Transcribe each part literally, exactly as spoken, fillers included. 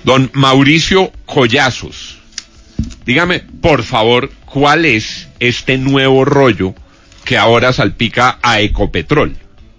Don Mauricio Collazos, dígame, por favor, ¿cuál es este nuevo rollo que ahora salpica a Ecopetrol?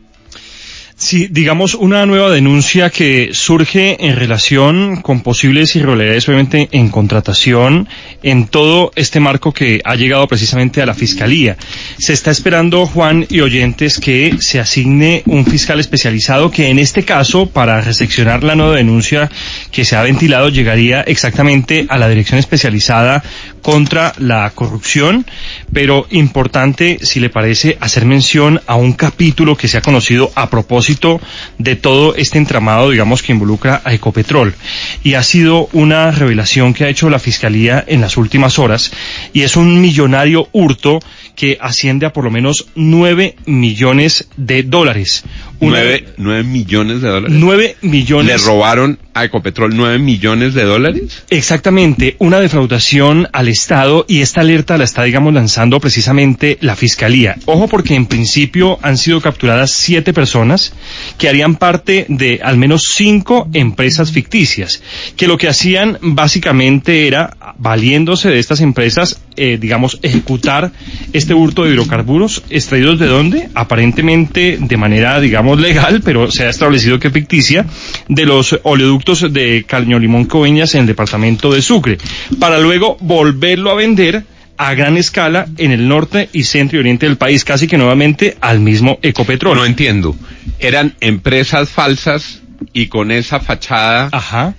Sí, digamos, una nueva denuncia que surge en relación con posibles irregularidades, obviamente, en contratación, en todo este marco que ha llegado precisamente a la Fiscalía. Se está esperando, Juan y oyentes, que se asigne un fiscal especializado que en este caso, para reseccionar la nueva denuncia que se ha ventilado, llegaría exactamente a la Dirección Especializada contra la Corrupción, pero importante, si le parece, hacer mención a un capítulo que se ha conocido a propósito de todo este entramado, digamos, que involucra a Ecopetrol. Y ha sido una revelación que ha hecho la Fiscalía en las últimas horas, y es un millonario hurto que asciende a por lo menos nueve millones de dólares. Una, ¿Nueve, nueve millones de dólares? Nueve millones. ¿Le robaron a Ecopetrol nueve millones de dólares? Exactamente, una defraudación al Estado, y esta alerta la está, digamos, lanzando precisamente la Fiscalía. Ojo, porque en principio han sido capturadas siete personas que harían parte de al menos cinco empresas ficticias, que lo que hacían básicamente era, valiéndose de estas empresas, eh, digamos, ejecutar este hurto de hidrocarburos, extraídos de dónde, aparentemente de manera, digamos, legal, pero se ha establecido que ficticia, de los oleoductos de Caño Limón Coveñas en el departamento de Sucre, para luego volverlo a vender a gran escala en el norte y centro y oriente del país, casi que nuevamente al mismo Ecopetrol. No entiendo. Eran empresas falsas y con esa fachada... Ajá.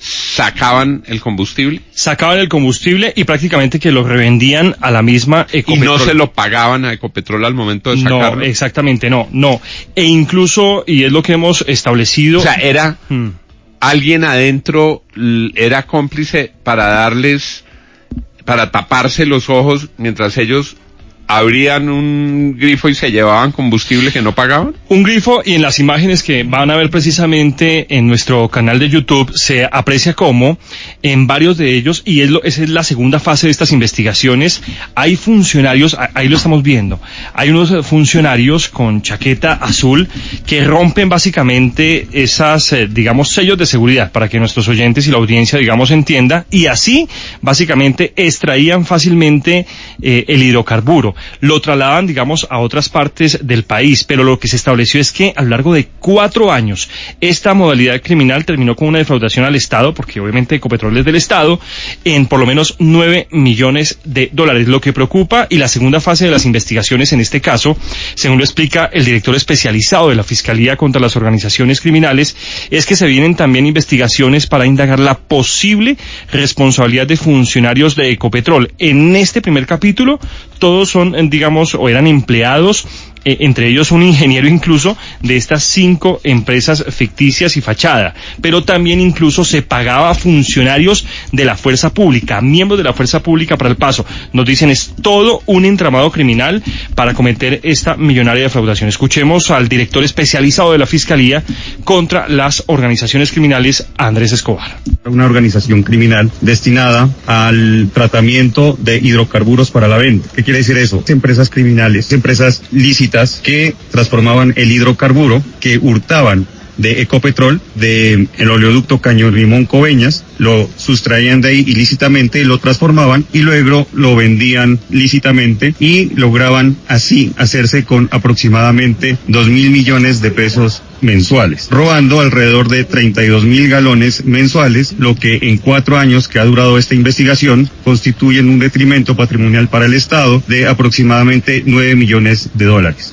sacaban el combustible. Sacaban el combustible y prácticamente que lo revendían a la misma Ecopetrol. Y no se lo pagaban a Ecopetrol al momento de sacarlo. No, exactamente, no, no. E incluso, y es lo que hemos establecido... O sea, era... Hmm. alguien adentro era cómplice para darles... para taparse los ojos mientras ellos abrían un grifo y se llevaban combustible que no pagaban. Un grifo, y en las imágenes que van a ver precisamente en nuestro canal de YouTube se aprecia cómo en varios de ellos, y es lo, esa es la segunda fase de estas investigaciones, hay funcionarios, ahí lo estamos viendo, hay unos funcionarios con chaqueta azul que rompen básicamente esas, eh, digamos, sellos de seguridad para que nuestros oyentes y la audiencia, digamos, entienda, y así básicamente extraían fácilmente eh, el hidrocarburo. Lo trasladan, digamos, a otras partes del país, pero lo que se estableció es que a lo largo de cuatro años esta modalidad criminal terminó con una defraudación al Estado, porque obviamente Ecopetrol es del Estado, en por lo menos nueve millones de dólares. Lo que preocupa, y la segunda fase de las investigaciones en este caso, según lo explica el director especializado de la Fiscalía contra las Organizaciones Criminales, es que se vienen también investigaciones para indagar la posible responsabilidad de funcionarios de Ecopetrol. En este primer capítulo, todos son, digamos, o eran empleados, eh, entre ellos un ingeniero incluso, de estas cinco empresas ficticias y fachada, pero también incluso se pagaba a funcionarios de la fuerza pública, miembros de la fuerza pública para el paso. Nos dicen, es todo un entramado criminal para cometer esta millonaria defraudación. Escuchemos al director especializado de la Fiscalía contra las Organizaciones Criminales, Andrés Escobar. Una organización criminal destinada al tratamiento de hidrocarburos para la venta. ¿Qué quiere decir eso? Empresas criminales, empresas lícitas que transformaban el hidrocarburo, que hurtaban de Ecopetrol, de el oleoducto Caño Limón Coveñas, lo sustraían de ahí ilícitamente, lo transformaban y luego lo vendían lícitamente y lograban así hacerse con aproximadamente dos mil millones de pesos mensuales, robando alrededor de treinta y dos mil galones mensuales, lo que en cuatro años que ha durado esta investigación constituyen un detrimento patrimonial para el Estado de aproximadamente nueve millones de dólares.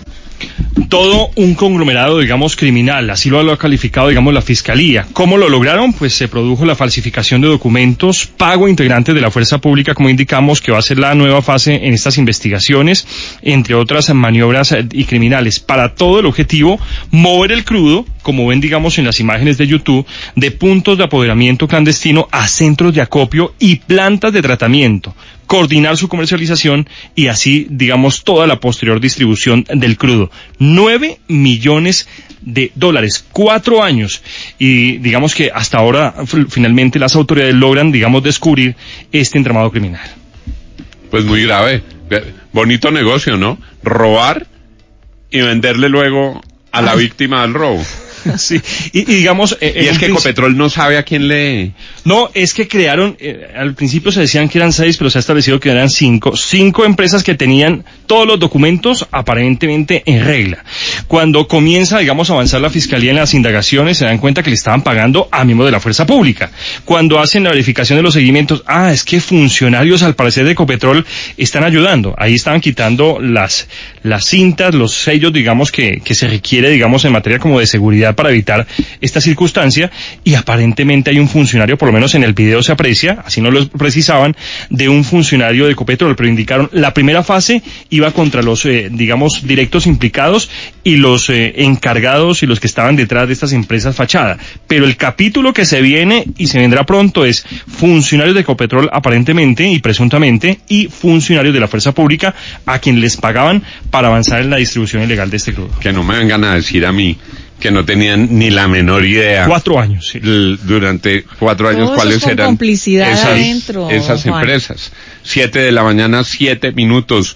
Todo un conglomerado, digamos, criminal, así lo ha calificado, digamos, la Fiscalía. ¿Cómo lo lograron? Pues se produjo la falsificación de documentos, pago a integrantes de la fuerza pública, como indicamos, que va a ser la nueva fase en estas investigaciones, entre otras maniobras y criminales. Para todo el objetivo, mover el crudo, como ven, digamos, en las imágenes de YouTube, de puntos de apoderamiento clandestino a centros de acopio y plantas de tratamiento, coordinar su comercialización y así, digamos, toda la posterior distribución del crudo. Nueve millones de dólares, cuatro años, y digamos que hasta ahora finalmente las autoridades logran, digamos, descubrir este entramado criminal. Pues muy grave, bonito negocio, ¿no? Robar y venderle luego a la víctima del robo. Sí, y, y digamos... Eh, y es que Ecopetrol no sabe a quién le... No, es que crearon, eh, al principio se decían que eran seis, pero se ha establecido que eran cinco. Cinco empresas que tenían todos los documentos aparentemente en regla. Cuando comienza, digamos, a avanzar la fiscalía en las indagaciones, se dan cuenta que le estaban pagando a miembros de la fuerza pública. Cuando hacen la verificación de los seguimientos, ah, es que funcionarios, al parecer, de Ecopetrol están ayudando. Ahí estaban quitando las, las cintas, los sellos, digamos, que, que se requiere, digamos, en materia como de seguridad para evitar esta circunstancia, y aparentemente hay un funcionario, por lo menos en el video se aprecia, así no lo precisaban, de un funcionario de Ecopetrol, pero indicaron la primera fase iba contra los, eh, digamos, directos implicados y los eh, encargados y los que estaban detrás de estas empresas fachada. Pero el capítulo que se viene y se vendrá pronto es funcionarios de Ecopetrol aparentemente y presuntamente y funcionarios de la fuerza pública a quien les pagaban para avanzar en la distribución ilegal de este crudo. Que no me vengan a decir a mí que no tenían ni la menor idea. Cuatro años, sí. L- durante cuatro años, Todo cuáles eso con eran complicidad esas, adentro, esas Juan. empresas. Siete de la mañana, siete minutos.